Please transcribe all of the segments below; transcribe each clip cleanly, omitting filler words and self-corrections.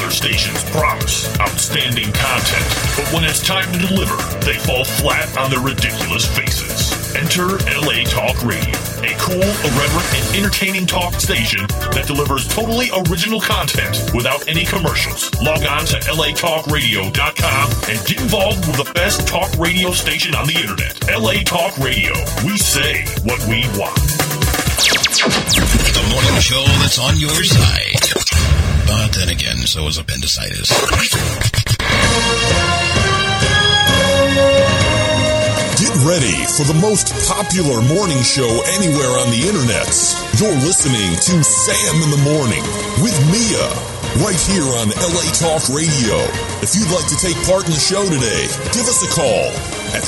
radio stations promise outstanding content, but when it's time to deliver, they fall flat on their ridiculous faces. Enter LA Talk Radio, a cool, irreverent, and entertaining talk station that delivers totally original content without any commercials. Log on to latalkradio.com and get involved with the best talk radio station on the internet. LA Talk Radio. We say what we want. The morning show that's on your side. But then again, so is appendicitis. Get ready for the most popular morning show anywhere on the internet. You're listening to Sam in the Morning with Mia, right here on LA Talk Radio. If you'd like to take part in the show today, give us a call at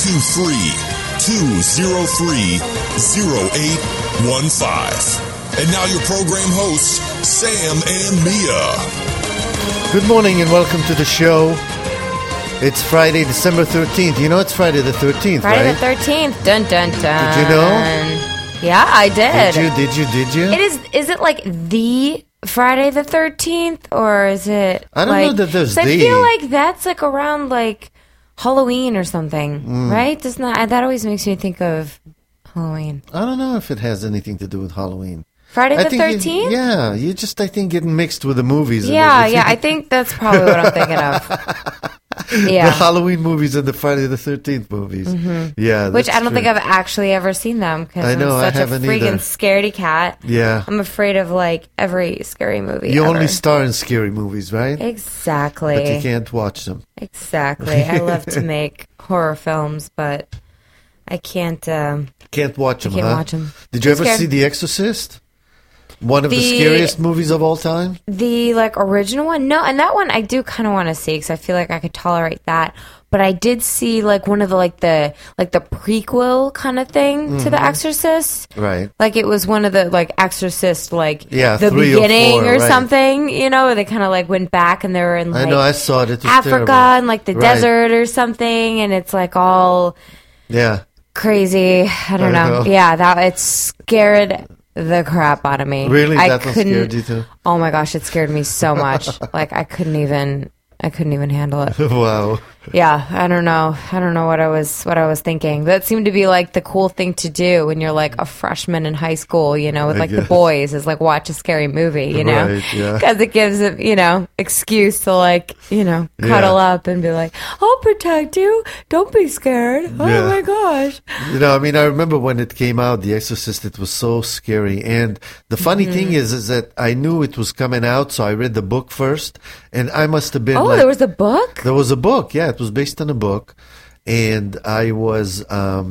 323-203-0815. And now your program hosts, Sam and Mia. Good morning and welcome to the show. It's Friday, December 13th. You know it's Friday the 13th, Friday right? the 13th. Dun, dun, dun. Did you know? Yeah, I did. Did you? Is it like the Friday the 13th? Or is it I don't know that there's the. I feel like that's like around like Halloween or something, right? Doesn't that always makes me think of Halloween. I don't know if it has anything to do with Halloween. Friday the 13th? Yeah, you just, I think, getting mixed with the movies. Yeah, I think that's probably what I'm thinking of. Yeah. The Halloween movies and the Friday the 13th movies. Mm-hmm. Yeah, which I don't think I've actually ever seen them because I'm such a freaking scaredy cat. Yeah. I'm afraid of like every scary movie You ever. only star in scary movies, right? Exactly. But you can't watch them. Exactly. I love to make horror films, but I can't. Can't watch them, I can't watch them. Did you ever see The Exorcist? One of the scariest movies of all time? The, like, original one? No, and that one I do kind of want to see because I feel like I could tolerate that. But I did see, like, one of the, the prequel kind of thing to The Exorcist. Right. Like, it was one of the, like, Exorcist, like, the beginning or 4, or something, you know, where they kind of, like, went back and they were in, like, I know, I saw it. It was Africa terrible. and, like, the desert or something, and it's, like, all crazy. I don't know. Yeah, it scared the crap out of me. Really? That one scared you too? Oh my gosh, it scared me so much. Like I couldn't even handle it. Wow. Yeah, I don't know what I was thinking. That seemed to be like the cool thing to do when you're like a freshman in high school, you know, with like the boys is like watch a scary movie, you know, because it gives them, you know, excuse to like, you know, cuddle up and be like, I'll protect you. Don't be scared. Oh my gosh. You know, I mean, I remember when it came out, The Exorcist, it was so scary. And the funny thing is that I knew it was coming out, so I read the book first, and I must have been there was a book? There was a book, yeah. It was based on a book, and I was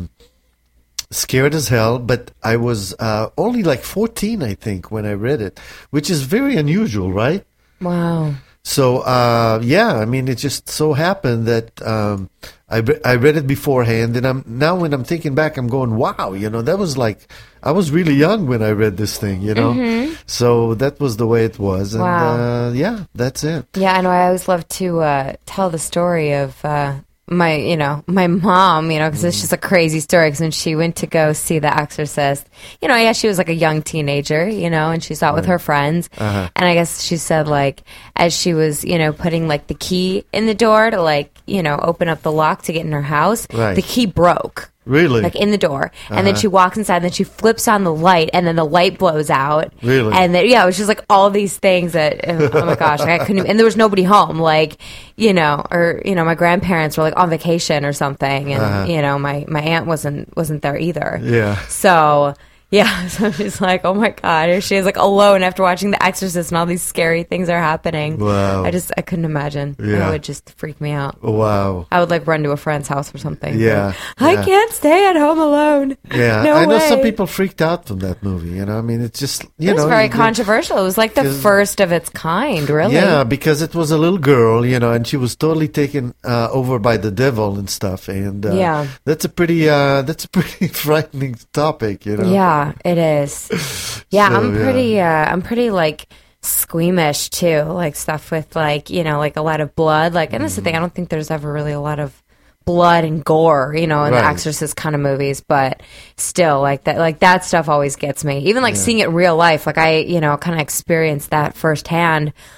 scared as hell, but I was only like 14, I think, when I read it, which is very unusual, right? Wow. So, I mean, it just so happened that I read it beforehand, and now when I'm thinking back, I'm going, wow, you know, that was like, I was really young when I read this thing, you know? Mm-hmm. So that was the way it was, and that's it. Yeah, I know. I always love to tell the story of my mom, you know, because it's just a crazy story. Because when she went to go see The Exorcist, you know, she was like a young teenager, you know, and she saw it with her friends. And I guess she said, like, as she was, you know, putting like the key in the door to like, you know, open up the lock to get in her house, the key broke. Really? Like in the door. And then she walks inside, and then she flips on the light, and then the light blows out. Really? And then, it was just like all these things that, oh my gosh, I couldn't even, and there was nobody home, like, you know, or, you know, my grandparents were like on vacation or something, and, you know, my aunt wasn't there either. Yeah. So, yeah, so she's like, oh my God, here she is like alone after watching The Exorcist and all these scary things are happening. Wow. I couldn't imagine. Yeah. It would just freak me out. Wow. I would like run to a friend's house or something. Yeah. I can't stay at home alone. Yeah. No I know way. some people freaked out from that movie, you know, I mean, it's just, you know. It was very controversial. It was like the first of its kind, really. Yeah, because it was a little girl, you know, and she was totally taken over by the devil and stuff, and that's a pretty frightening topic, you know. Yeah, it is. Yeah, So, I'm pretty like squeamish too, like stuff with like, you know, like a lot of blood. Like, and that's the thing, I don't think there's ever really a lot of blood and gore, you know, in the Exorcist kind of movies, but still like that stuff always gets me. Even like seeing it in real life, like I, you know, kind of experienced that firsthand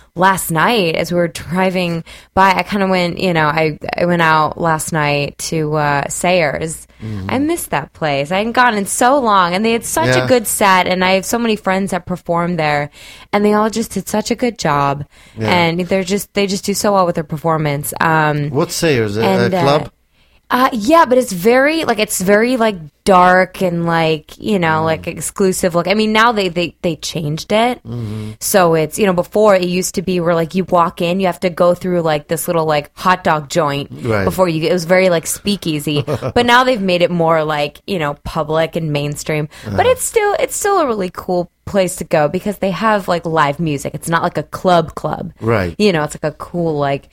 last night as we were driving by, I kind of went, I went out last night to Sayers. I missed that place. I hadn't gone in so long, and they had such a good set, and I have so many friends that performed there, and they all just did such a good job, and they just do so well with their performance. What's Sayers? A club? Yeah, but it's very dark and like exclusive look. I mean, now they changed it. So it's, before it used to be where like you walk in, you have to go through like this little like hot dog joint before you get, it was very like speakeasy. But now they've made it more like, public and mainstream. But it's still a really cool place to go because they have like live music. It's not like a club. Right. It's like a cool, like,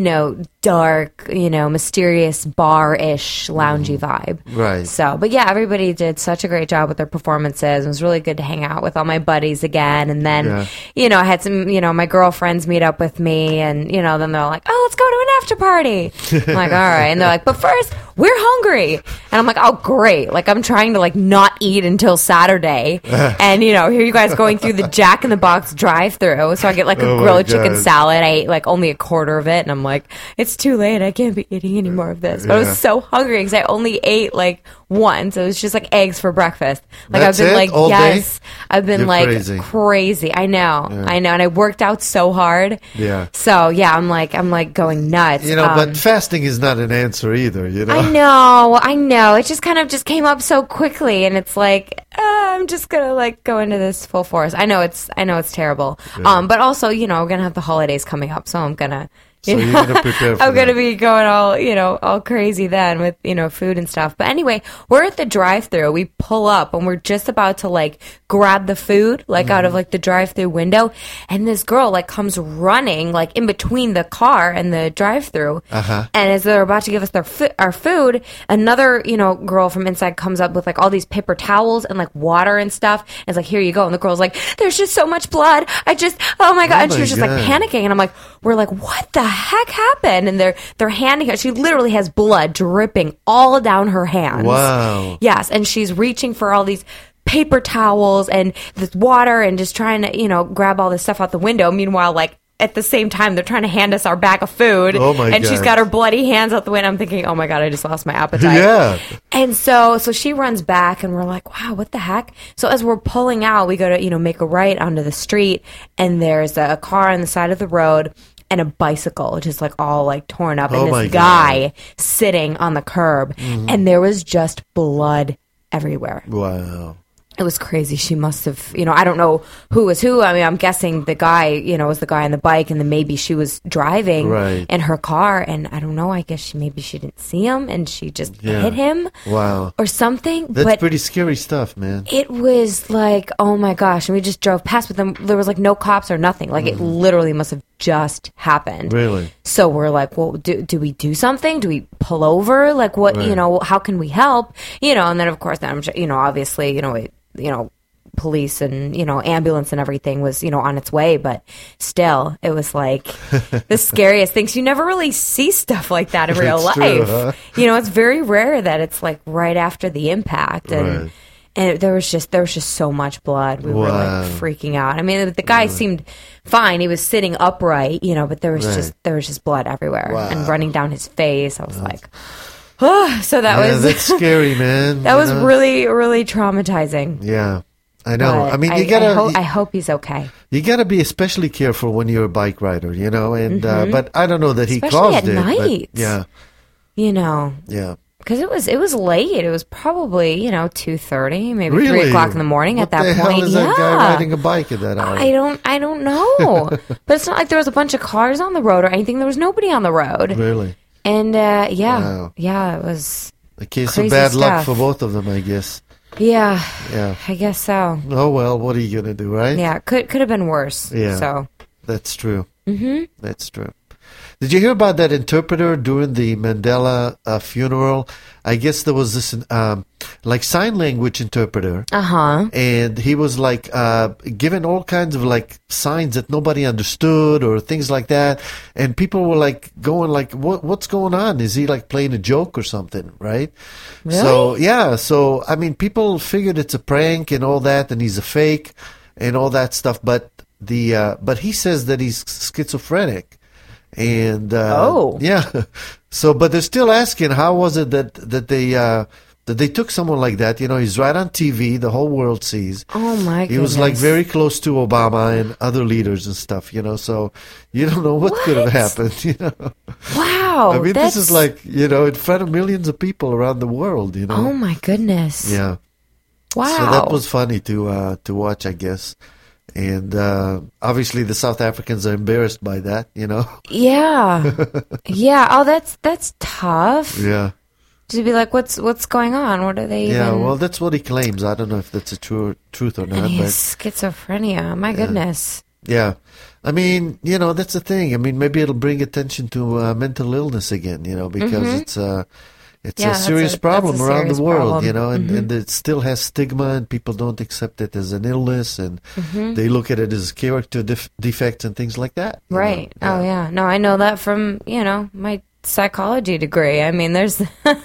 dark, mysterious bar-ish loungy vibe. Right. So, but yeah, everybody did such a great job with their performances. It was really good to hang out with all my buddies again. And then, I had some, my girlfriends meet up with me and, then they're like, oh, let's go to an after party. I'm like, all right. And they're like, but first, we're hungry. And I'm like, oh, great. Like, I'm trying to like not eat until Saturday. And, here you guys going through the Jack in the Box drive-thru. So I get like a grilled chicken salad. I ate like only a quarter of it. And I'm like, it's too late. I can't be eating any more of this. But I was so hungry because I only ate like once. It was just like eggs for breakfast. Like That's I've been it? like, All yes, day? I've been You're like crazy. I know. And I worked out so hard. Yeah. So yeah, I'm like going nuts. But fasting is not an answer either, I know. It just kind of just came up so quickly, and it's like I'm just gonna like go into this full force. I know it's terrible. But also, we're gonna have the holidays coming up, so I'm gonna. So you're gonna prepare for I'm going to that. be going all crazy then with, food and stuff. But anyway, we're at the drive-thru. We pull up and we're just about to like grab the food, like out of like the drive-thru window. And this girl like comes running like in between the car and the drive-thru. And as they're about to give us our food, another, girl from inside comes up with like all these paper towels and like water and stuff. And it's like, here you go. And the girl's like, there's just so much blood. Oh my God. And she was just like panicking. And I'm like, we're like, what the heck happened? And they're handing her, she literally has blood dripping all down her hands. Wow. Yes, and she's reaching for all these paper towels and this water and just trying to, grab all this stuff out the window. Meanwhile, like at the same time, they're trying to hand us our bag of food. Oh my and God. she's got her bloody hands out the window. I'm thinking, oh my God, I just lost my appetite. Yeah. And so she runs back and we're like, wow, what the heck? So as we're pulling out, we go to, make a right onto the street and there's a car on the side of the road and a bicycle just like all like torn up and this guy sitting on the curb and there was just blood everywhere. Wow. It was crazy. She must have, I don't know who was who. I mean, I'm guessing the guy, was the guy on the bike, and then maybe she was driving in her car, and I don't know. I guess maybe she didn't see him, and she just hit him. Wow. Or something. That's pretty scary stuff, man. It was like, oh my gosh. And we just drove past with them. There was like no cops or nothing. Like it literally must have just happened. Really? So we're like, well, do we do something? Do we pull over? Like what, how can we help? And then of course, obviously, police and, ambulance and everything was, on its way. But still, it was like the scariest things. You never really see stuff like that in real life. True, huh? It's very rare that it's like right after the impact. And and there was just so much blood. We were like freaking out. I mean, the guy seemed fine. He was sitting upright, but there was just blood everywhere and running down his face. I was like, oh, so that was that's scary, man. That was really, really traumatizing. Yeah, I know. But I mean, I hope he's okay. You gotta be especially careful when you're a bike rider, and but I don't know that he Especially caused at it. night. But yeah, yeah. Because it was late. It was probably 2:30, maybe Really? 3 o'clock in the morning. What at that the point, hell is that guy riding a bike at that hour? I don't know. But it's not like there was a bunch of cars on the road or anything. There was nobody on the road. Really? And Wow. it was A case crazy of bad luck stuff. for both of them, I guess. Yeah, Yeah. I guess so. Oh well, what are you gonna do, right? Yeah, could have been worse. Yeah. So That's true. Mm-hmm. That's true. Did you hear about that interpreter during the Mandela funeral? I guess there was this like sign language interpreter. And he was like given all kinds of like signs that nobody understood or things like that. And people were like going like, what's going on? Is he like playing a joke or something, right? Really? So, yeah. So, I mean, people figured it's a prank and all that and he's a fake and all that stuff. But but he says that he's schizophrenic, and yeah. So, but they're still asking, how was it that they took someone like that? You know, he's right on TV, the whole world sees. Oh my goodness. He was like very close to Obama and other leaders and stuff, you know, so you don't know what could have happened, you know. Wow. I mean, this is like, you know, in front of millions of people around the world, you know. Oh my goodness. Yeah. Wow. So that was funny to watch, I guess. And obviously the South Africans are embarrassed by that, you know. Yeah. Yeah. Oh, that's tough. Yeah. To be like, what's going on? What are they Yeah, even... well, that's what he claims. I don't know if that's a truth or not. And he has but schizophrenia. My goodness. yeah. I mean, you know, that's the thing. I mean, maybe it'll bring attention to mental illness again, you know, because it's a serious problem around the world, you know, and it still has stigma, and people don't accept it as an illness, and they look at it as character defects and things like that. Right. Oh, yeah. No, I know that from, you know, my psychology degree. I mean, there's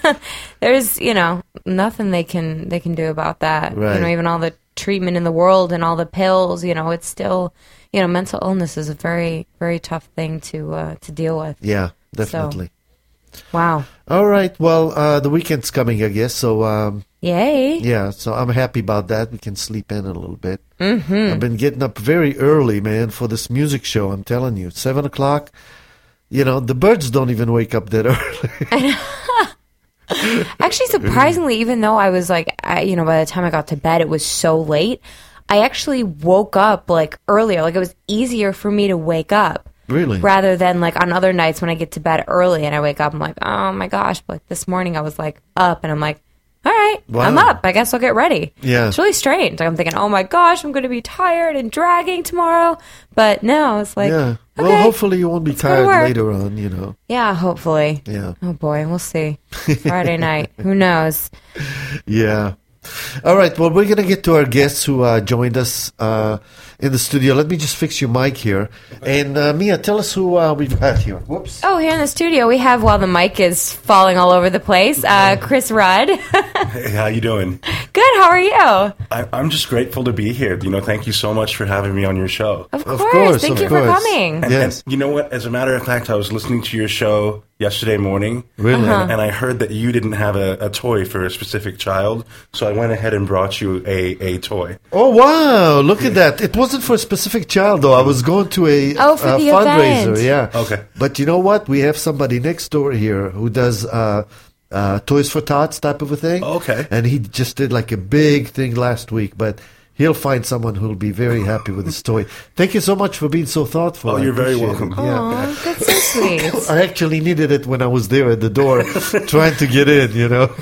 you know, nothing they can do about that. Right. You know, even all the treatment in the world and all the pills, you know, it's still, you know, mental illness is a very, very tough thing to deal with. Yeah, definitely. So, wow. All right. Well, the weekend's coming, I guess. So, yay. yeah. So I'm happy about that. We can sleep in a little bit. I've been getting up very early, man, for this music show. I'm telling you, 7:00. You know, the birds don't even wake up that early. Actually, surprisingly, even though I was like, you know, by the time I got to bed, it was so late, I actually woke up like earlier. Like it was easier for me to wake up. Really? Rather than like on other nights when I get to bed early and I wake up, I'm like, oh my gosh. But like this morning I was like up and I'm like, all right, Wow. I'm up. I guess I'll get ready. Yeah. It's really strange. Like I'm thinking, oh my gosh, I'm going to be tired and dragging tomorrow. But no, it's like, Yeah. okay, Well, hopefully you won't be go to tired work. later on, you know. Yeah, hopefully. Yeah. Oh boy, we'll see. Friday night. Who knows? Yeah. All right. Well, we're going to get to our guests who joined us in the studio. Let me just fix your mic here. And Mia, tell us who we've got here. Whoops. Oh, here in the studio we have, while the mic is falling all over the place, Chris Rudd. Hey, how you doing? Good. How are you? I'm just grateful to be here. You know, thank you so much for having me on your show. Of Of course. course, Thank of you for course. coming. Yes. And you know what? As a matter of fact, I was listening to your show yesterday morning. Really? And I heard that you didn't have a toy for a specific child, so I went ahead and brought you a toy. Oh, wow. Look at that. It wasn't for a specific child, though. I was going to a for the fundraiser. event. Yeah. Okay. But you know what? We have somebody next door here who does Toys for Tots type of a thing. Okay. And he just did like a big thing last week, but he'll find someone who'll be very happy with his toy. Thank you so much for being so thoughtful. Oh, I you're very appreciate welcome. it. Yeah. Aw, that's so sweet. I actually needed it when I was there at the door trying to get in, you know.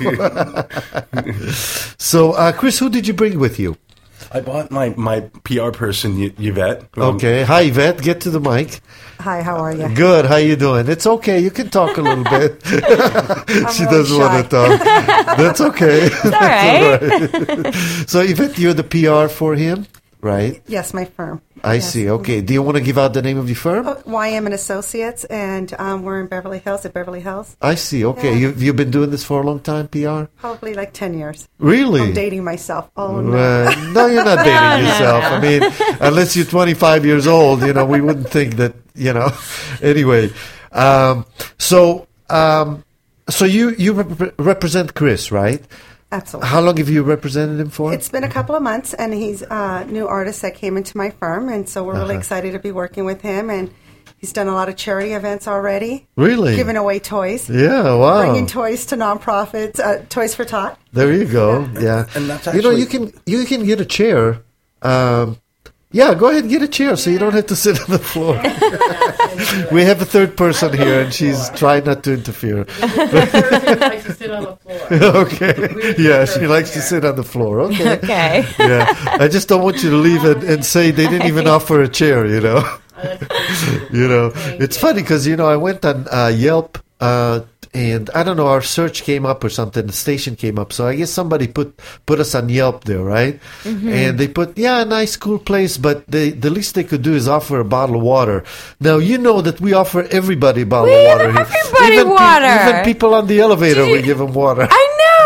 So, Chris, who did you bring with you? I bought my PR person, Yvette. Okay. Hi, Yvette. Get to the mic. Hi, how are you? Good. How you doing? It's okay. You can talk a little bit. She really doesn't want to shy. talk. That's okay. It's all right. So, Yvette, you're the PR for him, right? Yes, my firm. I Yes. see. Okay. Do you want to give out the name of your firm? YM and Associates, and we're in Beverly Hills, at Beverly Hills. I see. Okay. Yeah. You've been doing this for a long time, PR? Probably like 10 years. Really? I'm dating myself. Oh, no. No, you're not dating no, yourself. I mean, unless you're 25 years old, you know, we wouldn't think that, you know. Anyway, so you represent Chris, right? Absolutely. How long have you represented him for? It's been a couple of months, and he's a new artist that came into my firm, and so we're really excited to be working with him. And he's done a lot of charity events already. Really? Giving away toys. Yeah, wow. Bringing toys to nonprofits, Toys for Tot. There you go. Yeah. And that's you know, actually- you can get a chair. Yeah, go ahead and get a chair so you don't have to sit on the floor. We have a third person here, and she's trying not to interfere. likes to sit on the floor. Okay. Yeah, she likes to sit on the floor. Okay. Okay. Yeah. I just don't want you to leave and say they didn't even offer a chair, you know. You know, it's funny because, you know, I went on Yelp and I don't know, our search came up or something, the station came up. So I guess somebody put us on Yelp there, right? And they put, a nice, cool place, but the least they could do is offer a bottle of water. Now, you know that we offer everybody a bottle of water give here. everybody water. Even people on the elevator, we give them water. I know.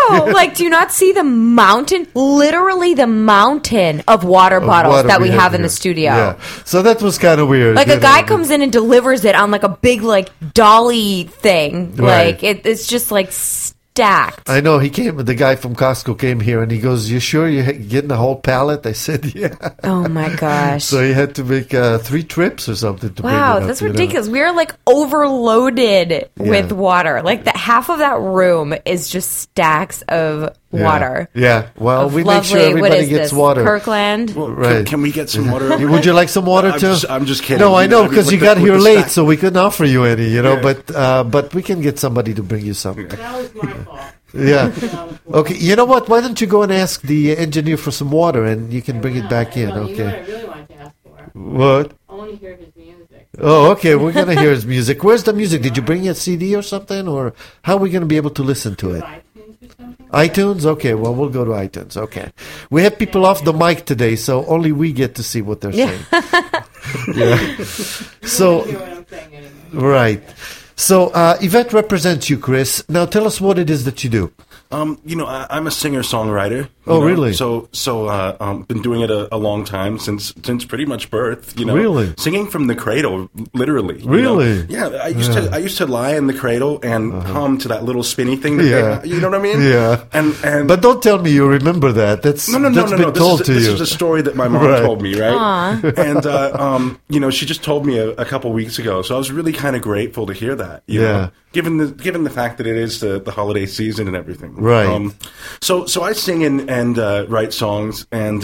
know. Like, do you not see the mountain? Literally the mountain of water bottles water that we have in here. the studio. Yeah. So that was kind of weird. Like you a guy know. comes in and delivers it on like a big like dolly thing. Right. Like it's just like stacked. I know, the guy from Costco came here and he goes, "You sure you're getting a whole pallet?" I said, "Yeah." Oh my gosh. So he had to make 3 trips or something to bring it Wow, up, that's you know. ridiculous. We are like overloaded with water. Like the half of that room is just stacks of water. Yeah. Well, Of we make sure lovely- what everybody is gets this? water. Kirkland. Well, Right. Can we get some water? Would you like some water too? I'm just kidding. No, I know mean, because with you the- got with here the late, stack. so we couldn't offer you any, you know. Yeah. But we can get somebody to bring you some. That was my fault. Yeah. Okay. You know what? Why don't you go and ask the engineer for some water, and you can bring it back in. You know what I Okay. really wanted to ask for? What? I want to hear his music. Oh, okay. We're gonna hear his music. Where's the music? Did you bring a CD or something, or how are we gonna be able to listen to it? iTunes or something? iTunes? Okay, well, we'll go to iTunes. Okay. We have people off the mic today, so only we get to see what they're saying. Yeah. You So, won't hear what I'm saying anymore. right. So, Yvette represents you, Chris. Now, tell us what it is that you do. I'm a singer-songwriter. Oh, really? So, been doing it a long time since pretty much birth. You know, Really? singing from the cradle, literally. you know? Really? Yeah, I used to lie in the cradle and hum to that little spinny thing. That Yeah. you know what I mean? Yeah. And But don't tell me you remember that. That's no. that's been told to This you. is a story that my mom Right. told me, right? And she just told me a couple weeks ago, so I was really kind of grateful to hear that. You Yeah. know? Given the fact that it is the holiday season and everything, Right. So I sing and write songs, and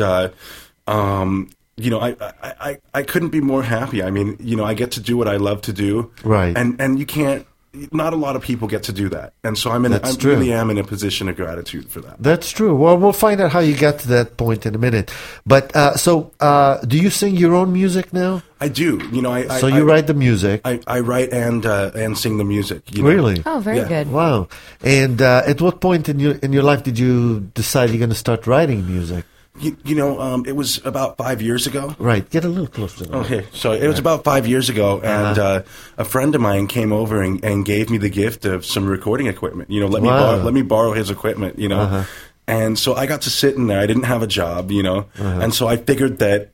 I couldn't be more happy. I mean, I get to do what I love to do, Right. And you can't. Not a lot of people get to do that, and so I That's true. really am in a position of gratitude for that. That's true. Well, we'll find out how you got to that point in a minute. But do you sing your own music now? I do. So you write the music. I write and sing the music. you know. Really? Oh, very Yeah. good. Wow. And at what point in your life did you decide you're going to start writing music? It was about 5 years ago. Right. Get a little closer. Okay, so it was about 5 years ago, and a friend of mine came over and gave me the gift of some recording equipment. Wow. Let me borrow his equipment. And so I got to sit in there. I didn't have a job, and so I figured that,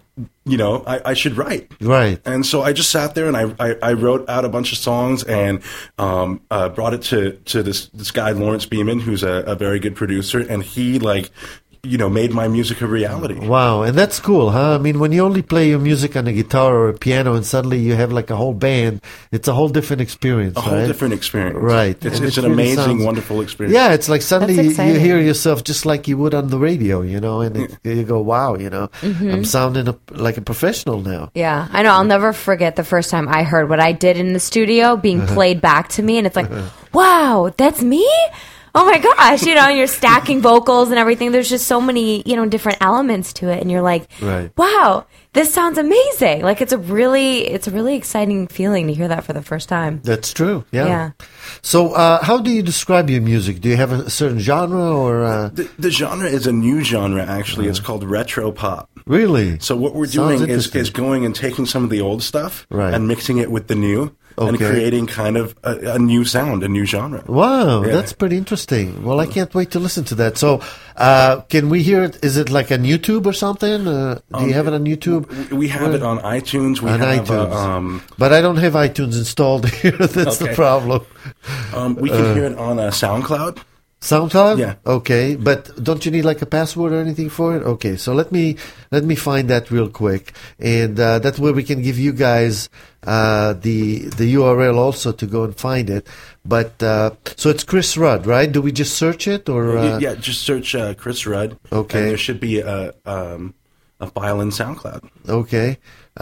I should write. Right. And so I just sat there and I wrote out a bunch of songs and brought it to this guy Lawrence Beeman, who's a very good producer, and he made my music a reality. Wow, and that's cool, huh? I mean, when you only play your music on a guitar or a piano and suddenly you have like a whole band, it's a whole different experience, A whole right? different experience. Right. It's And an it really amazing, sounds- wonderful experience. Yeah, it's like suddenly That's you exciting. hear yourself just like you would on the radio, and you go, wow, I'm sounding like a professional now. Yeah, I know. I'll never forget the first time I heard what I did in the studio being played back to me, and it's like, wow, that's me? Oh my gosh, you're stacking vocals and everything. There's just so many, different elements to it, and you're like, Right. wow, this sounds amazing. Like it's a really exciting feeling to hear that for the first time. That's true, yeah. Yeah. So how do you describe your music? Do you have a certain genre or... The genre is a new genre, actually. It's called retro pop. Really? So what we're Sounds doing is interesting. going and taking some of the old stuff Right. and mixing it with the new and Okay. creating kind of a new sound, a new genre. Wow, Yeah. that's pretty interesting. Well, I can't wait to listen to that. So, can we hear it? Is it like on YouTube or something? Do you have it on YouTube? We have it on iTunes. We On have iTunes. But I don't have iTunes installed here. That's the Okay. problem. we can hear it on SoundCloud. SoundCloud? Yeah. Okay, but don't you need like a password or anything for it? Okay, so let me find that real quick, and that's where we can give you guys the URL also to go and find it. But so it's Chris Rudd, right? Do we just search it or? Yeah, just search Chris Rudd. Okay. And there should be a file in SoundCloud. Okay,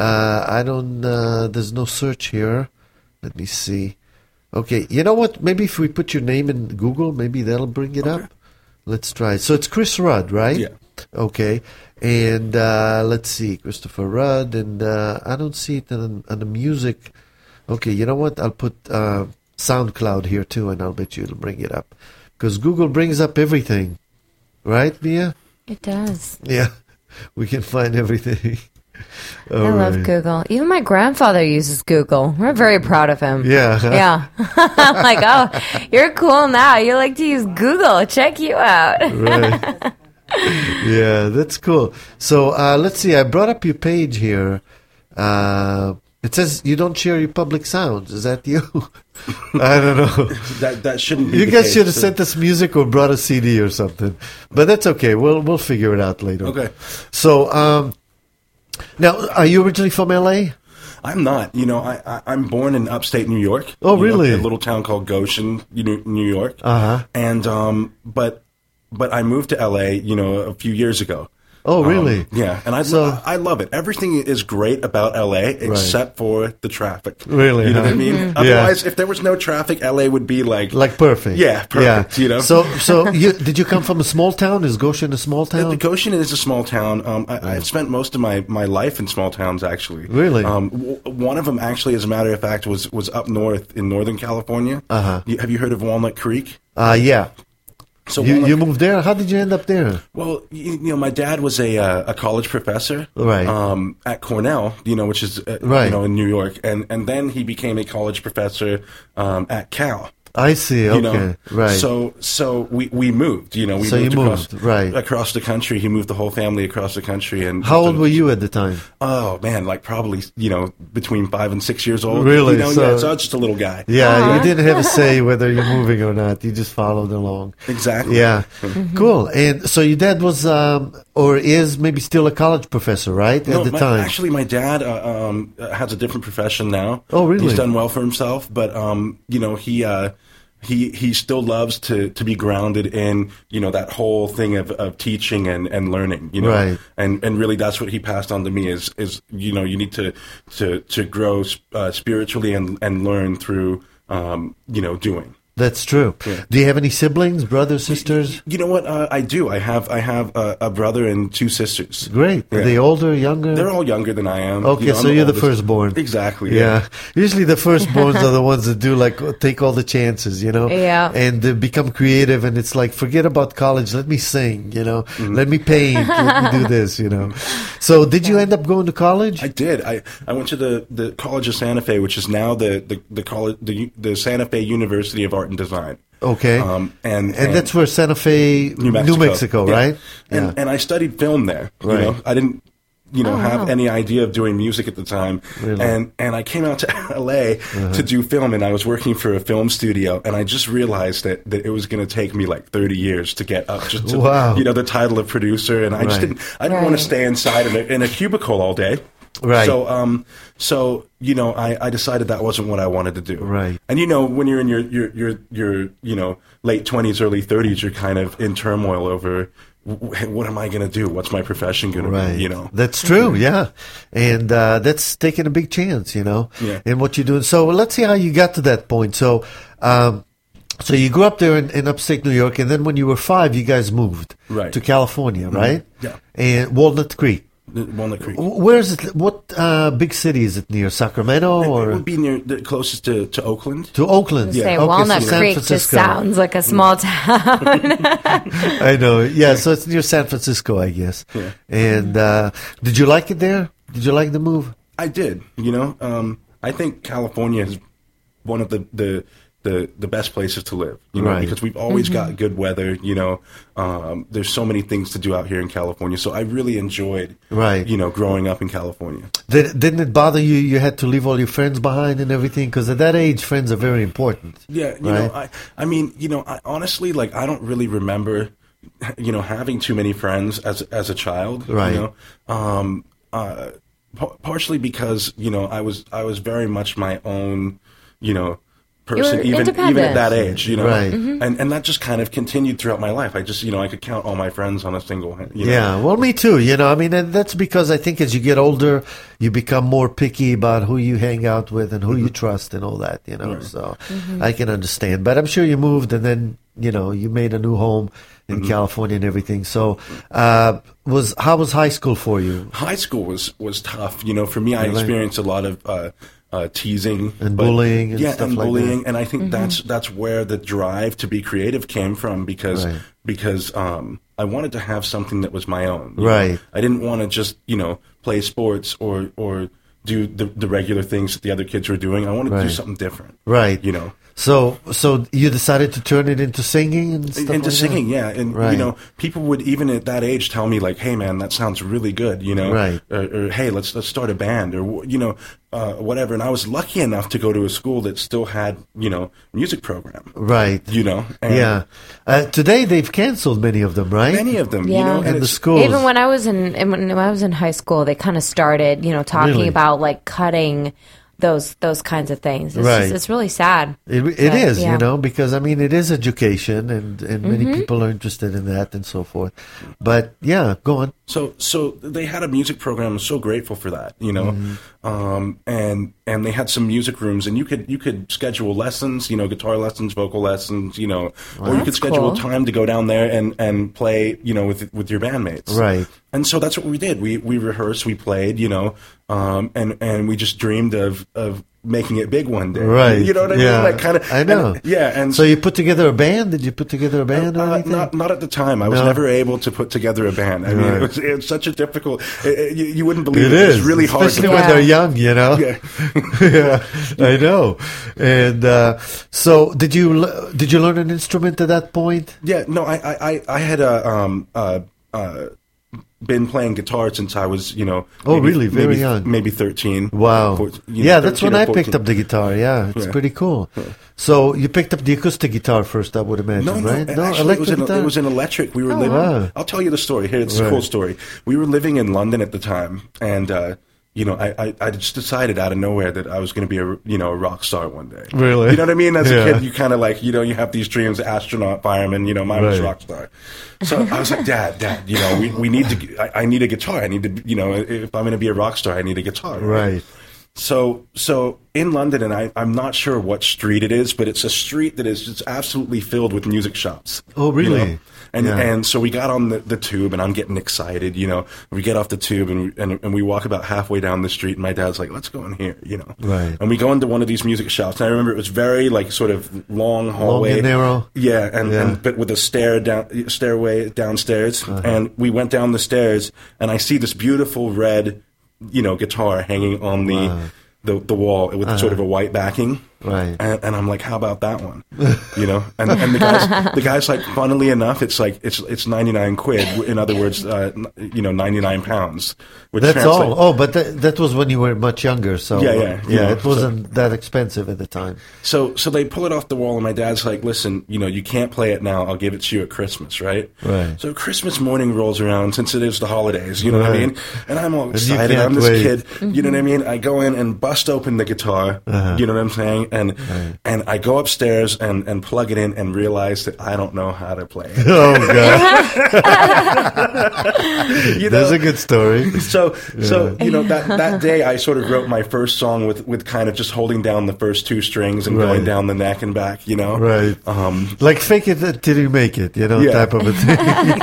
I don't. There's no search here. Let me see. Okay, you know what? Maybe if we put your name in Google, maybe that'll bring it up. Let's try it. So it's Chris Rudd, right? Yeah. Okay, and let's see, Christopher Rudd, and I don't see it on the music. Okay, you know what? I'll put SoundCloud here too, and I'll bet you it'll bring it up because Google brings up everything, right, Mia? It does. Yeah, we can find everything. I love right. Google. Even my grandfather uses Google. We're very proud of him. Yeah. Yeah. I'm like, oh, you're cool now. You like to use Google. Check you out. Right. Yeah, that's cool. So let's see. I brought up your page here. It says you don't share your public sounds. Is that you? I don't know. That shouldn't be. You the guys case. should have sent us music or brought a CD or something. But that's okay. We'll figure it out later. Okay. So now, are you originally from LA? I'm not. You know, I'm born in upstate New York. Oh, you know, really? a little town called Goshen, New York. Uh-huh. And but I moved to LA, you know, a few years ago. Oh, really? Yeah, and I love it. Everything is great about LA except for the traffic. Really? You know what I huh? mean? Otherwise, if there was no traffic, LA would be like Perfect. Yeah, perfect. You know. So did you come from a small town? Is Goshen a small town? Goshen is a small town. I've spent most of my life in small towns, actually. Really? One of them, actually, as a matter of fact, was up north in Northern California. Uh-huh. Have you heard of Walnut Creek? Yeah. So You moved there? How did you end up there? Well, you know, my dad was a college professor, Right. At Cornell, you know, which is Right. you know, in New York, and then he became a college professor at Cal. I see. Okay. You know? Right. So we moved. You know, we So you moved moved, right. across the country. He moved the whole family across the country. And How old were you at the time? Oh man, like probably, you know, between 5 and 6 years old. Really? You know, So- yeah. So I was just a little guy. Yeah, you didn't have a say whether you're moving or not. You just followed along. Exactly. Yeah. Mm-hmm. Cool. And so your dad was, or is maybe still a college professor, right? No, at the time. actually, my dad has a different profession now. Oh, really? He's done well for himself, but you know, he still loves to be grounded in, you know, that whole thing of teaching and learning, you know, Right. and really that's what he passed on to me is you know, you need to grow spiritually and learn through you know, doing. That's true. Yeah. Do you have any siblings, brothers, sisters? You know what? I do. I have a brother and 2 sisters. Great. Are Yeah. they older, younger? They're all younger than I am. Okay, You know, so I'm you're the oldest. firstborn. Exactly. Yeah. Usually the firstborns are the ones that do take all the chances, you know? Yeah. And become creative, and it's like, forget about college, let me sing, you know? Let me paint, let me do this, you know? So did you end up going to college? I did. I went to the College of Santa Fe, which is now the college, the Santa Fe University of Art and Design. Okay. And that's where Santa Fe, New Mexico, Yeah. right? And I studied film there. Right. You know, I didn't, you know, have any idea of doing music at the time. Really? And I came out to LA to do film, and I was working for a film studio, and I just realized that it was going to take me like 30 years to get up just to, Wow. you know, the title of producer, and I just Right. I didn't want to stay inside in a cubicle all day. Right. So you know, I decided that wasn't what I wanted to do. Right. And you know, when you're in your you know, late 20s, early 30s, you're kind of in turmoil over what am I going to do? What's my profession going Right. to be? You know. That's true, yeah. And that's taking a big chance, you know, Yeah. in what you're doing. So let's see how you got to that point. So so you grew up there in upstate New York, and then when you were 5, you guys moved Right. to California, right? Yeah. And Walnut Creek. Walnut Creek. Where is it? What big city is it near? Sacramento It or would be near the closest to Oakland. to Oakland? Say Okay, Walnut so San Creek just Francisco. sounds like a small town. I know. Yeah, so it's near San Francisco, I guess. Yeah. And did you like it there? Did you like the move? I did. You know, I think California is one of the best places to live, you know, Right. because we've always got good weather, you know. There's so many things to do out here in California. So I really enjoyed, Right. you know, growing up in California. Didn't it bother you? You had to leave all your friends behind and everything? Because at that age, friends are very important. Yeah, you Right. know, I mean, you know, honestly, like, I don't really remember, you know, having too many friends as a child, Right. you know, partially because, you know, I was very much my own, you know, person, were even independent. at that age, you know, Right. and that just kind of continued throughout my life. I just, you know, I could count all my friends on a single hand. You know? Yeah, well, me too. You know, I mean, and that's because I think as you get older, you become more picky about who you hang out with and who you trust and all that, you know. So I can understand. But I'm sure you moved and then, you know, you made a new home in California and everything. So how was high school for you? High school was tough. You know, for me, I Really? experienced a lot of teasing And bullying and stuff and like bullying. that. And I think that's where the drive to be creative came from because I wanted to have something that was my own. you know? Right. I didn't want to just play sports or do the regular things that the other kids were doing. I wanted to do something different. Right. You know. So you decided to turn it into singing and stuff Into like singing, that? yeah, and Right. people would even at that age tell me like, "Hey, man, that sounds really good," Right. or "Hey, let's start a band," or whatever. And I was lucky enough to go to a school that still had music program, Right. And Yeah. Today they've canceled many of them, right? many of them, Yeah. and in the it's- schools. Even when I was in high school, they kind of started, talking Really? about like cutting those kinds of things. It's Right. just, it's really sad. It But, is, yeah. because I mean, it is education, and many people are interested in that and so forth. But yeah, go on. So they had a music program. I'm so grateful for that, and they had some music rooms, and you could schedule lessons, guitar lessons, vocal lessons, or you could that's schedule cool. time to go down there and play, with your bandmates. Right. And so that's what we did. We rehearsed, we played, and we just dreamed of making it big one day. Right. You know what I Yeah. mean? Like kind of. I know. And So you put together a band? Did you put together a band or anything? not at the time. I was No. never able to put together a band. I mean, Right. it's such a difficult. You wouldn't believe It is. It's really hard. Especially to- when they're young, Yeah. Yeah, I know. And so, did you learn an instrument at that point? Yeah, no, I had been playing guitar since I was, Oh, really? Very young. maybe 13. Wow. 14, Yeah, that's 13 when or I picked 14. up the guitar. Yeah, it's Yeah. pretty cool. So you picked up the acoustic guitar first, I would imagine, No, right? actually, electric guitar. it was an electric. We were living. wow. I'll tell you the story. Here, it's a Right. cool story. We were living in London at the time, and I just decided out of nowhere that I was going to be a rock star one day. Really? You know what I mean? As Yeah. a kid, you kind of like, you have these dreams, astronaut, fireman, mine was Right. rock star. So I was like, Dad, we need to, I need a guitar. I need to, if I'm going to be a rock star, I need a guitar. Right. So in London, and I'm not sure what street it is, but it's a street that is just absolutely filled with music shops. Oh, really? And so we got on the tube, and I'm getting excited. We get off the tube, and we walk about halfway down the street, and my dad's like, "Let's go in here," Right. And we go into one of these music shops, and I remember it was very like sort of long hallway, and narrow. yeah, Yeah. and but with a stairway downstairs, and we went down the stairs, and I see this beautiful red, guitar hanging on the wall with sort of a white backing. Right. And I'm like, how about that one? And the guy's like, funnily enough, it's like, it's 99 quid. In other words, 99 pounds. Which That's all. translates- Oh, but that was when you were much younger, so Yeah. it wasn't that expensive at the time. So they pull it off the wall, and my dad's like, listen, you can't play it now. I'll give it to you at Christmas, right? Right. So Christmas morning rolls around, since it is the holidays, you know what I Right. mean? And I'm all you excited. can't I'm this wait. kid, you know what I mean? I go in and bust open the guitar, you know what I'm saying? And I go upstairs and plug it in and realize that I don't know how to play it. Oh god, You that's know? a good story. So that day I sort of wrote my first song with kind of just holding down the first two strings and Right. going down the neck and back, Right. Like fake it till you make it, Yeah. type of a thing.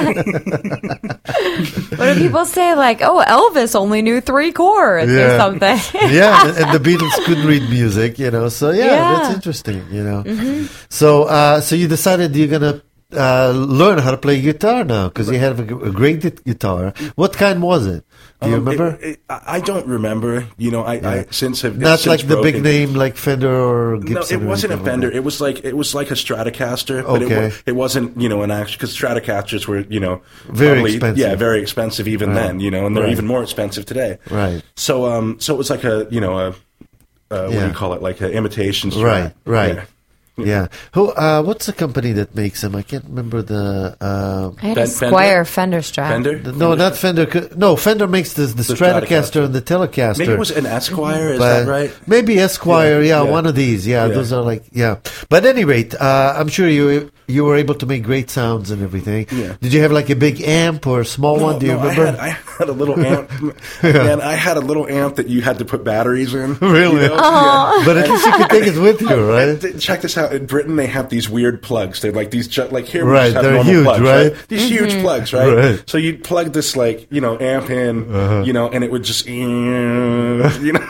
What do people say? Like, oh, Elvis only knew 3 chords or something. Yeah, and the Beatles couldn't read music, So Yeah. that's interesting, So you decided you're gonna learn how to play guitar now because you have a great guitar. What kind was it? Do you remember? I don't remember. I since have Not since like the big broken. name like Fender or No, Gibson. it wasn't a or anything Fender. like It was like a Stratocaster, but Okay. it wasn't an actual, because Stratocasters were Very probably, expensive. Yeah, very expensive even Right. then. And they're Right. even more expensive today. Right. So it was like a what do you call it? Like an imitation Strat. Right. Yeah. Yeah. What's the company that makes them? I can't remember the. I had a Fender? Squire Fender Strat. Fender. No, not Fender. No, Fender makes the Stratocaster Stratocaster. and the Telecaster. Maybe it was an Esquire. Is But that right? Maybe Esquire, Yeah, yeah. one of these. Yeah, Yeah. those are like, But at any rate, I'm sure you were able to make great sounds and everything. Yeah. Did you have like a big amp or a small one? Do you remember? I had a little amp. And I had a little amp that you had to put batteries in. Really? Yeah. But at least you could take it with you, right? Check this out. in Britain they have these weird plugs. They're like these, like here we Right, just have they're normal huge, plugs, right? These huge plugs, right? Right. So you'd plug this like, you know, amp in, you know, and it would just, you know.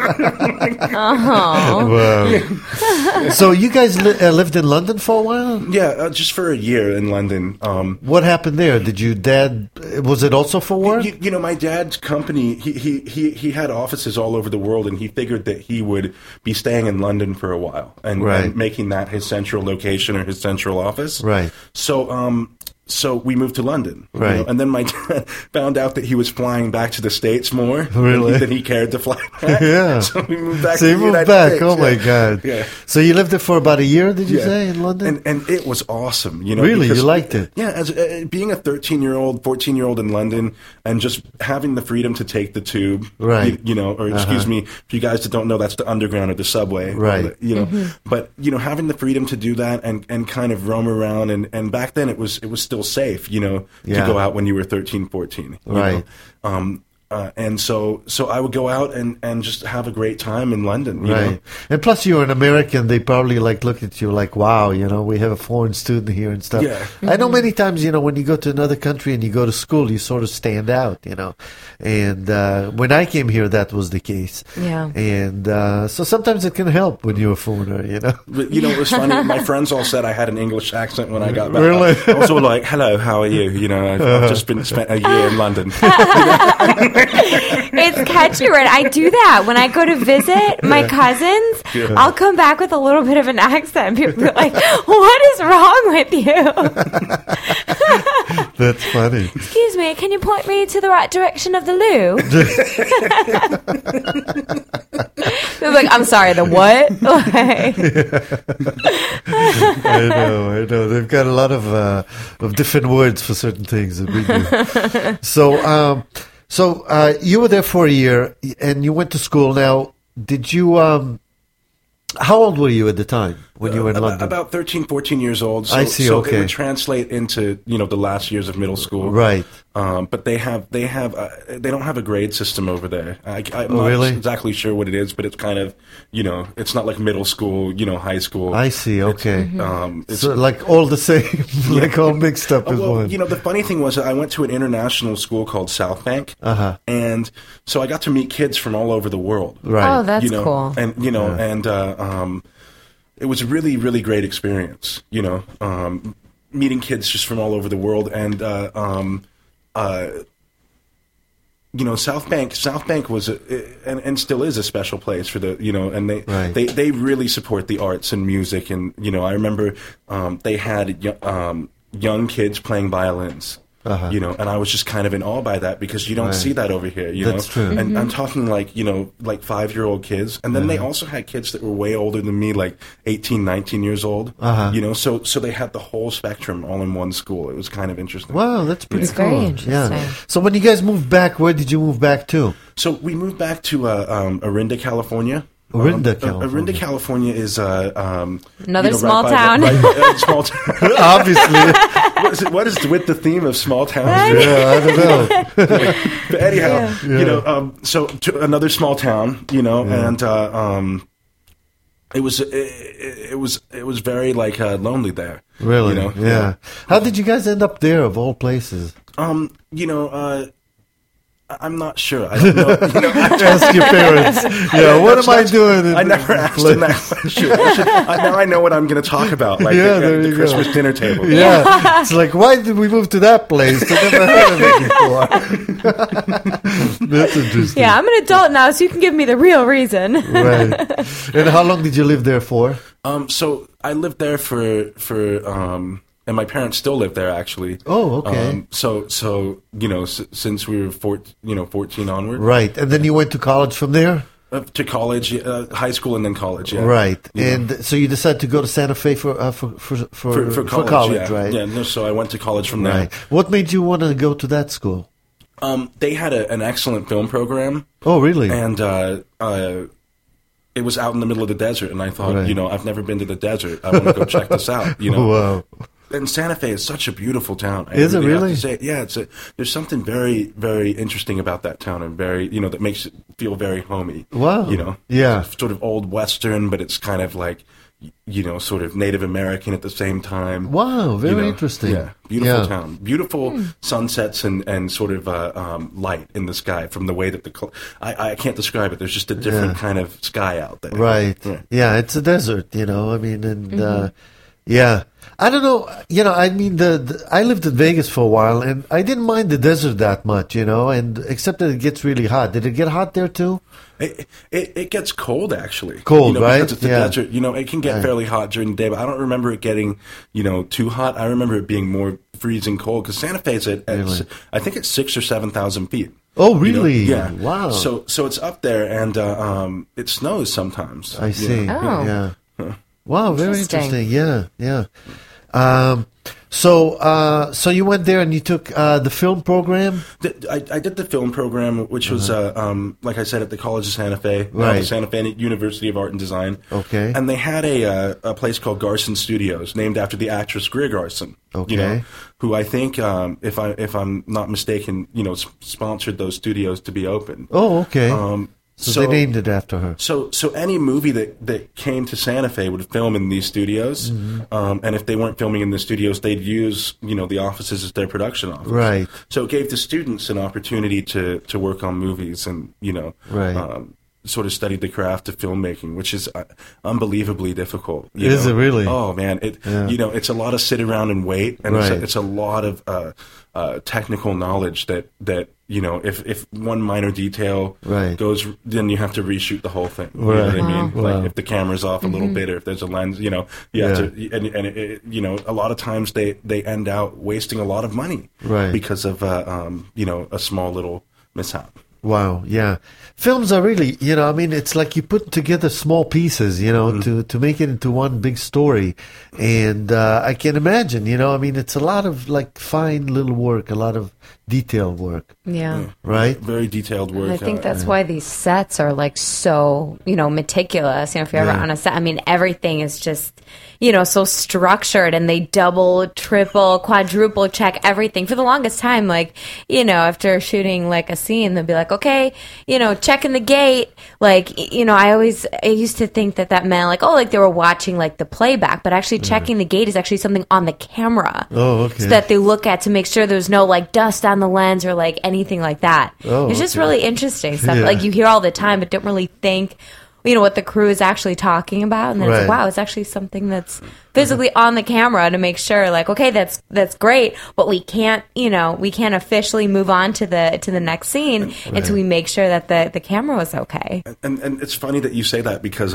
Wow. So you guys lived in London for a while? Yeah, just for a year in London. What happened there? Did your dad? Was it also for work? You know, my dad's company, he had offices all over the world, and he figured that he would be staying in London for a while and making that his central location or his central office. Right. So we moved to London. Right. You know, and then my dad found out that he was flying back to the States more than he cared to fly back. Yeah. So we moved back So to you the moved United back. States. Oh, my God. Yeah. So you lived there for about a year, did you say, in London? And it was awesome. You know, Really? because- You liked it? Yeah. As being a 13-year-old, 14-year-old in London and just having the freedom to take the tube. Right. You know, or excuse me, for you guys that don't know, that's the underground or the subway. Right. You know, but, you know, having the freedom to do that and kind of roam around. And back then it was still safe, you know, Yeah. to go out when you were 13, 14. you Right. know? And so I would go out and just have a great time in London. You know? Right. And plus, you're an American. They probably like look at you like, wow, you know, we have a foreign student here and stuff. Yeah. I know many times, you know, when you go to another country and you go to school, you sort of stand out, you know. And when I came here, that was the case. Yeah. And so sometimes it can help when you're a foreigner, you know. But, you know, it was funny. My friends all said I had an English accent when I got back. Really? I was all like, "Hello, how are you?" You know, I've just spent a year in London. It's catchy, right? I do that when I go to visit my cousins. I'll come back with a little bit of an accent. People are like, "What is wrong with you?" That's funny. Excuse me, can you point me to the right direction of the loo? They're like, I'm sorry, the what? Like, I know. They've got a lot of different words for certain things that we do. So you were there for a year, and you went to school. Now, did you? How old were you at the time when you were in London? About 13, 14 years old. So, I see, So okay. it would translate into, you know, the last years of middle school. Right. But they don't have a grade system over there. I'm Oh, not really? exactly sure what it is, but it's kind of, you know, it's not like middle school, you know, high school. I see. Okay. It's So like all the same, like all mixed up as well, one. you know, the funny thing was that I went to an international school called South Bank, and so I got to meet kids from all over the world. Right. oh, that's You know, cool. and you know, and it was a really, really great experience. You know, meeting kids just from all over the world, and you know, South Bank was and still is a special place for the, you know, and they really support the arts and music, and you know, I remember they had young kids playing violins. You know, and I was just kind of in awe by that because you don't see that over here. You That's know, true. and I'm talking like, you know, like 5-year-old kids, and then they also had kids that were way older than me, like 18, 19 years old. You know, so they had the whole spectrum all in one school. It was kind of interesting. Wow, that's pretty It's cool. very interesting. Yeah. So when you guys moved back, where did you move back to? So we moved back to Orinda, California. Orinda, California. Orinda, California is Another small by town. small town. Obviously. What is with the theme of small towns? Yeah, I don't know. But anyhow, you know, so to another small town, you know, and it was very like lonely there. Really? You know? Yeah. How did you guys end up there, of all places? You know, I'm not sure. I don't know. You know, Ask your parents. Yeah, what am I doing? I never asked them that question. Now I know what I'm going to talk about, like Yeah, at there the you Christmas go. dinner table. Yeah. It's like, why did we move to that place? I never heard of it before. That's interesting. Yeah, I'm an adult now, so you can give me the real reason. Right. And how long did you live there for? So I lived there for and my parents still live there actually. Oh, okay. So you know, since we were 14 onward. Right. And then you went to college from there? To college, high school, and then college. Yeah. Right. You know. And so you decided to go to Santa Fe for college, yeah. right? Yeah. No, so I went to college from there. Right. What made you want to go to that school? They had an excellent film program. Oh, really? And it was out in the middle of the desert, and I thought, Right. you know, I've never been to the desert. I want to go check this out. You know. Wow. And Santa Fe is such a beautiful town. Is it really? Have to say, yeah, there's something very, very interesting about that town, and very, you know, that makes it feel very homey. Wow. You know, Yeah. It's sort of old Western, but it's kind of like, sort of Native American at the same time. Wow, very interesting. Yeah, beautiful Yeah. town. Beautiful sunsets and sort of light in the sky from the way that I can't describe it. There's just a different kind of sky out there. Right. Yeah. Yeah, it's a desert, I mean, and yeah. I don't know, I mean, I lived in Vegas for a while, and I didn't mind the desert that much, and except that it gets really hot. Did it get hot there too? It gets cold, actually. Cold, right? Because it's the Yeah. desert. It can get fairly hot during the day, but I don't remember it getting, too hot. I remember it being more freezing cold, because Santa Fe's Really? I think it's 6,000 or 7,000 feet. Oh, really? Yeah. Wow. So it's up there, and it snows sometimes. I see. Oh. Yeah. Wow, very Interesting. interesting. Yeah. So you went there and you took the film program? I did the film program, which was, like I said, at the College of Santa Fe, Right. the Santa Fe University of Art and Design. Okay. And they had a place called Garson Studios, named after the actress Greer Garson. Okay. Who I think, if I'm not mistaken, sponsored those studios to be open. Oh, okay. So they so- named it after her. So any movie that came to Santa Fe would film in these studios, and if they weren't filming in the studios, they'd use the offices as their production office. Right. So it gave the students an opportunity to work on movies and Right. sort of studied the craft of filmmaking, which is unbelievably difficult. Is it really? Oh man, it's a lot of sit around and wait, and Right. it's a lot of technical knowledge that if one minor detail Right. goes, then you have to reshoot the whole thing. You Right. know what I mean? Wow. Like if the camera's off a little bit, or if there's a lens, you have to, and a lot of times they end out wasting a lot of money, Right. because of a small little mishap. Wow, yeah. Films are really, I mean, it's like you put together small pieces, to make it into one big story. And I can imagine, I mean, it's a lot of like fine little work, a lot of detailed work, Yeah. right? Very detailed work. I think that's why these sets are like so, meticulous. If you're ever Yeah. on a set, I mean, everything is just, so structured, and they double, triple, quadruple check everything. For the longest time, like, after shooting like a scene, they'll be like, okay, checking the gate. Like, I used to think that meant like, oh, like they were watching like the playback, but actually checking the gate is actually something on the camera. Oh, okay. So that they look at to make sure there's no like dust on the lens or like anything like that. Oh, it's just okay. really interesting stuff. Yeah. Like you hear all the time, but don't really think, what the crew is actually talking about. And then it's like, Right. wow, it's actually something that's physically on the camera to make sure, like, okay, that's great, but we can't officially move on to the next scene until we make sure that the camera was okay. And it's funny that you say that, because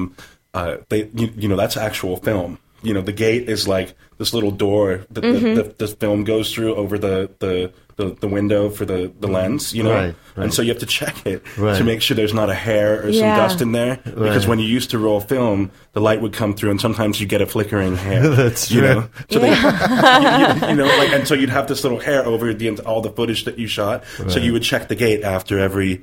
that's actual film. The gate is like this little door that the film goes through over the window for the lens, Right. And so you have to check it Right. to make sure there's not a hair or some Yeah. dust in there, because when you used to roll film, the light would come through, and sometimes you get a flickering hair. That's you true. know? So they, and so you'd have this little hair over all the footage that you shot. So you would check the gate after every.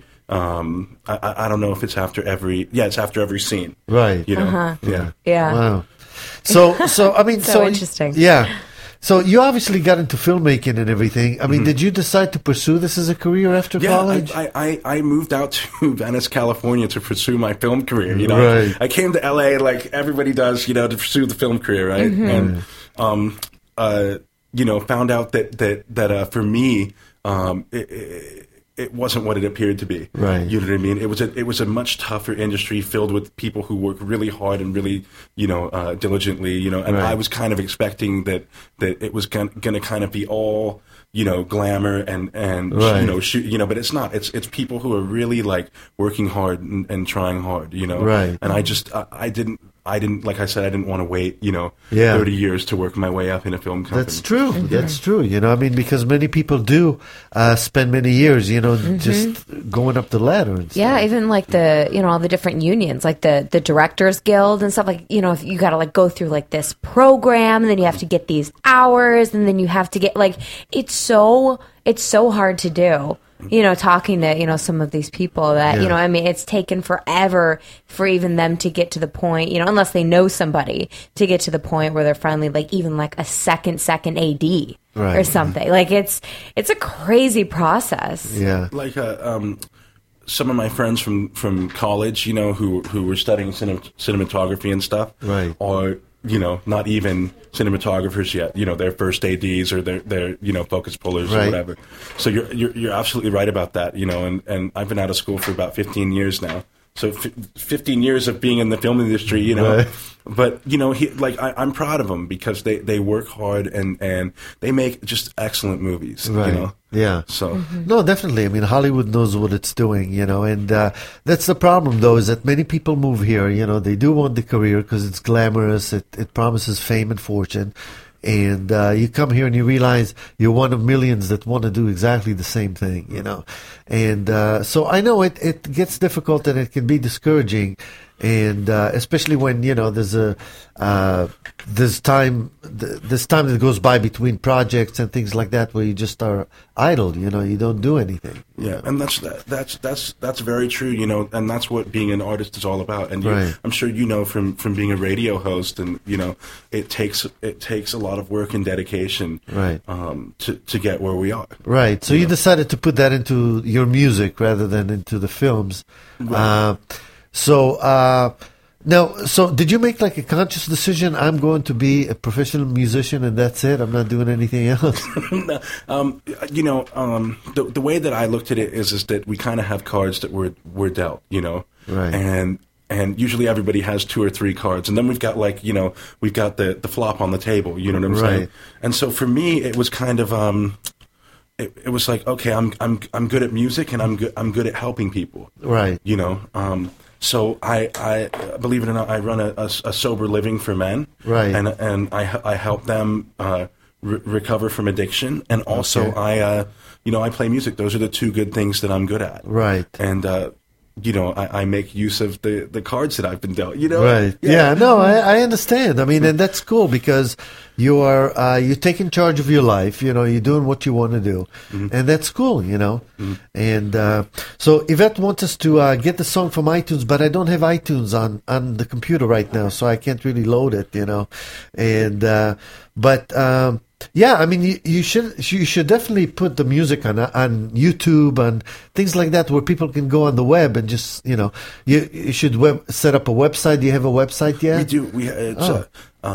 I don't know if it's after every. Yeah, it's after every scene. Right. Yeah. Yeah. Wow. So I mean, So interesting. Yeah. So you obviously got into filmmaking and everything. I mean, did you decide to pursue this as a career after college? I moved out to Venice, California to pursue my film career. Right. I came to LA like everybody does, to pursue the film career, right? And found out that for me, it wasn't what it appeared to be. Right. You know what I mean? It was a much tougher industry filled with people who work really hard and really, diligently, and Right. I was kind of expecting that it was going to kind of be all, glamour and Right. shoot, but it's not. It's people who are really like working hard and trying hard, Right. And I didn't, like I said, I didn't want to wait, Yeah. 30 years to work my way up in a film company. That's true. That's true. I mean, because many people do spend many years, just going up the ladder and stuff. Yeah, even like all the different unions, like the Directors Guild and stuff. Like, if you got to like go through like this program, and then you have to get these hours, and then you have to get like it's so hard to do. Talking to, some of these people that, Yeah. I mean, it's taken forever for even them to get to the point, unless they know somebody, to get to the point where they're finally like even like a second AD or Right. something. Like it's a crazy process. Yeah. Like some of my friends from college, you know, who were studying cinematography and stuff, right? Or you know, not even cinematographers yet. You know, they're first ADs or they're you know, focus pullers or whatever. So you're absolutely right about that. You know, and I've been out of school for about 15 years now. So 15 years of being in the film industry, you know. Right. But you know, I'm proud of them because they work hard and they make just excellent movies. Right. You know. Yeah. So no, definitely. I mean, Hollywood knows what it's doing, you know, and that's the problem, though, is that many people move here. You know, they do want the career because it's glamorous. It promises fame and fortune. And you come here and you realize you're one of millions that want to do exactly the same thing, you know. And so I know it gets difficult and it can be discouraging. And especially when, you know, there's time that goes by between projects and things like that where you just are idle, you know, you don't do anything. Yeah, and that's very true, you know, and that's what being an artist is all about. And I'm sure you know from being a radio host, and you know, it takes a lot of work and dedication, right, to get where we are. Right. So you decided to put that into your music rather than into the films. Right. So did you make like a conscious decision? I'm going to be a professional musician, and that's it. I'm not doing anything else. No, you know, the way that I looked at it is that we kind of have cards that we're dealt, you know, right, and usually everybody has 2 or 3 cards, and then we've got like, you know, we've got the flop on the table, you know what I'm saying? And so for me, it was kind of it was like, okay, I'm good at music, and I'm good at helping people, right? You know. So I believe it or not, I run a sober living for men, right? And I help them recover from addiction, and also I play music. Those are the 2 good things that I'm good at, right? And you know, I make use of the cards that I've been dealt, you know? Right. Yeah, no, I understand. I mean, and that's cool because you're taking charge of your life, you know, you're doing what you want to do. Mm-hmm. And that's cool, you know? Mm-hmm. And so Yvette wants us to get the song from iTunes, but I don't have iTunes on the computer right now, so I can't really load it, you know? And yeah, I mean, you should definitely put the music on YouTube and things like that, where people can go on the web and just, you know, you should set up a website. Do you have a website yet? We do. It's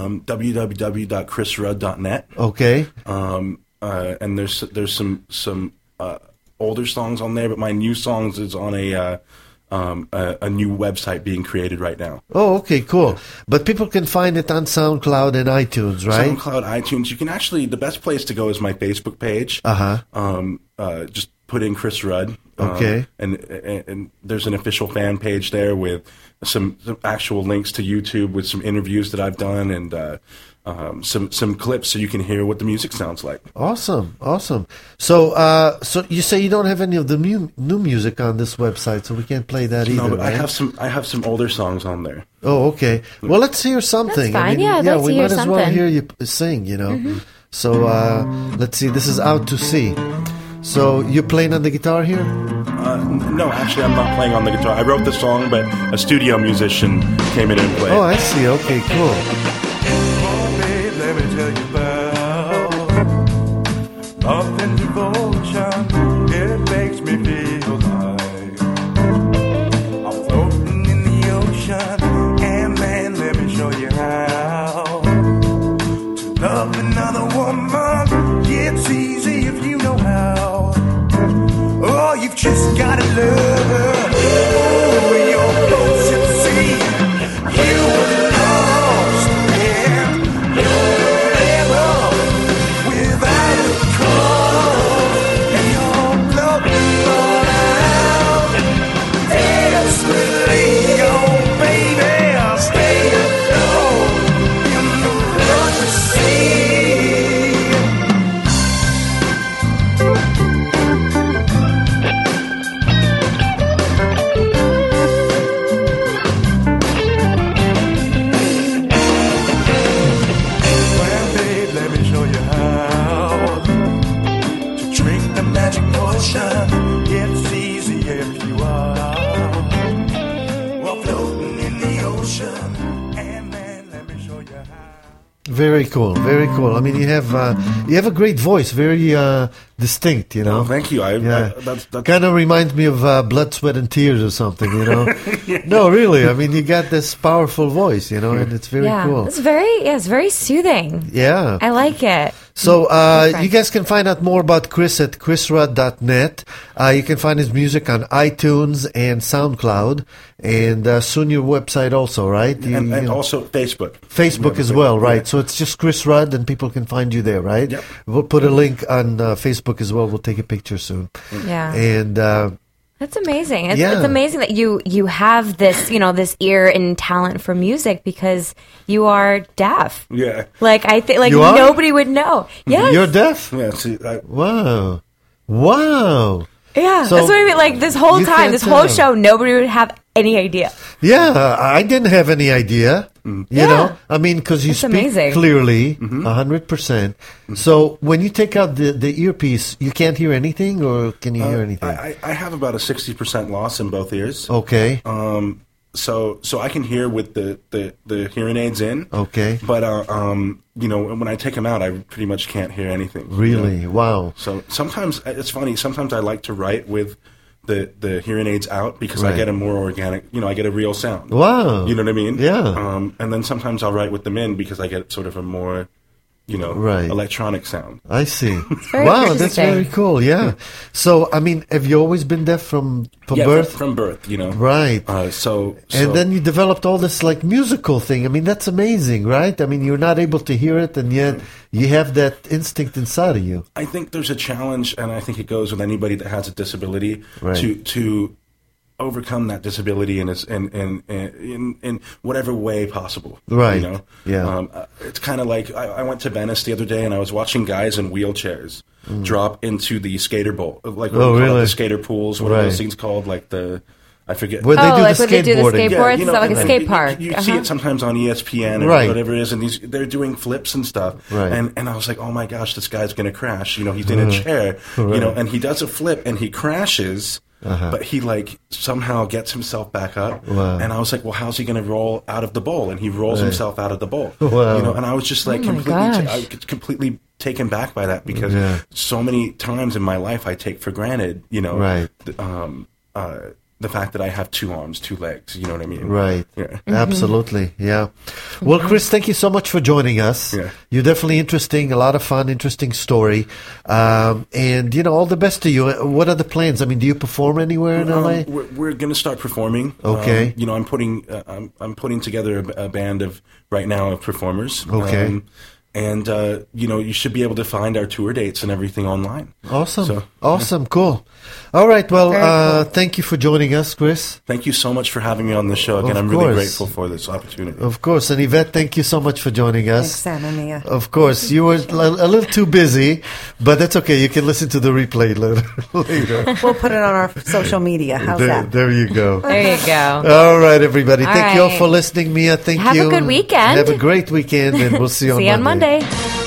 www.chrisrudd.net. Okay. And there's some older songs on there, but my new songs is on a new website being created right now. Oh, okay, cool. But people can find it on SoundCloud and iTunes, right? SoundCloud, iTunes. You can actually, the best place to go is my Facebook page. Just put in Chris Rudd. Okay. And there's an official fan page there with some actual links to YouTube with some interviews that I've done, and some clips so you can hear what the music sounds like. Awesome. So you say you don't have any of the new music on this website, so we can't play that either. No, but right? I have some older songs on there. Oh, okay. Well, let's hear something. That's fine. I mean, we might as well something. hear you sing. You know. Mm-hmm. So let's see. This is Out to Sea. So you're playing on the guitar here? No, actually, I'm not playing on the guitar. I wrote the song, but a studio musician came in and played. Oh, I see. Okay, cool. Let me tell you about love and devotion. It makes me feel like I'm floating in the ocean. And man, let me show you how to love another woman. It's easy if you know how. Oh, you've just gotta love her. Oh, you're close at sea. You were lost and Very cool. Very cool. I mean, you have a great voice, very distinct. You know. Oh, thank you. That's kind of reminds me of Blood, Sweat, and Tears or something. You know. No, really. I mean, you got this powerful voice. You know, and it's very cool. It's very soothing. Yeah, I like it. So you guys can find out more about Chris at chrisrudd.net. You can find his music on iTunes and SoundCloud, and soon your website also, right? And also Facebook. Facebook as well, right? So it's just Chris Rudd, and people can find you there, right? Yep. We'll put a link on Facebook as well. We'll take a picture soon. Yeah. And that's amazing. It's amazing that you have this, this ear and talent for music because you are deaf. Yeah. Like I think, nobody would know. Yes. You're deaf? Yeah. See, Wow. Yeah. So that's what I mean. Like this whole time, this whole show, nobody would have any idea. Yeah, I didn't have any idea. You know, I mean, because you speak amazing. clearly, 100%. So when you take out the earpiece, you can't hear anything, or can you hear anything? I have about a 60% loss in both ears. Okay. So I can hear with the hearing aids in. Okay. But when I take them out, I pretty much can't hear anything. Really? Wow. So sometimes it's funny. Sometimes I like to write with the hearing aids out because Right. I get a more organic. I get a real sound. Wow. You know what I mean? Yeah. And then sometimes I'll write with them in because I get sort of a more, Right. electronic sound. I see. very Wow, that's interesting. very cool. Yeah. So, I mean, have you always been deaf from Yeah, birth? from birth. Right. So And then you developed all this like musical thing. I mean, that's amazing, right? I mean, you're not able to hear it, and yet you have that instinct inside of you. I think there's a challenge, and I think it goes with anybody that has a disability Right. to overcome that disability in whatever way possible. Right. Yeah. It's kind of like I went to Venice the other day, and I was watching guys in wheelchairs drop into the skater bowl, like what we call it, really? the skater pools. What are Right. those things called? Like I forget. Where they do like the when they do the skateboarding. skateboards, it's like a and skate park. You see it sometimes on ESPN or Right. whatever it is, and they're doing flips and stuff. Right. And I was like, oh my gosh, this guy's going to crash. He's in a chair, and he does a flip and he crashes. But he somehow gets himself back up, and I was like, "Well, how's he going to roll out of the bowl?" And he rolls himself out of the bowl. Wow. And I was just like completely taken back by that because so many times in my life I take for granted, Right. the fact that I have two arms, two legs. You know what I mean? Right. Yeah. Absolutely. Yeah. Well, Chris, thank you so much for joining us. Yeah. You're definitely interesting. A lot of fun, interesting story. And, all the best to you. What are the plans? I mean, do you perform anywhere in LA? We're going to start performing. Okay. I'm putting together a band of performers. Okay. And you should be able to find our tour dates and everything online. Awesome. Awesome. Cool. All right. Well, cool. thank you for joining us, Chris. Thank you so much for having me on the show again. Of I'm course. really grateful for this opportunity. Of course. And Yvette, thank you so much for joining us. Thanks, Sam and Mia. Of course. You were a little too busy, but that's okay. You can listen to the replay later. We'll put it on our social media. How's that? There you go. There you go. All right, everybody. All Thank you all right. for listening. Mia, thank Have you. a good weekend. Have a great weekend, and we'll see you See you on Monday.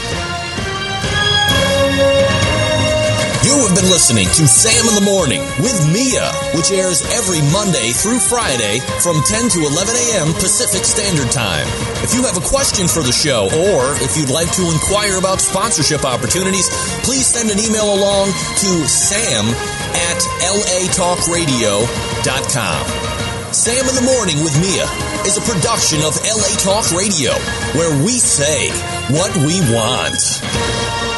You have been listening to Sam in the Morning with Mia, which airs every Monday through Friday from 10 to 11 a.m. Pacific Standard Time. If you have a question for the show, or if you'd like to inquire about sponsorship opportunities, please send an email along to sam@latalkradio.com. Sam in the Morning with Mia is a production of LA Talk Radio, where we say what we want.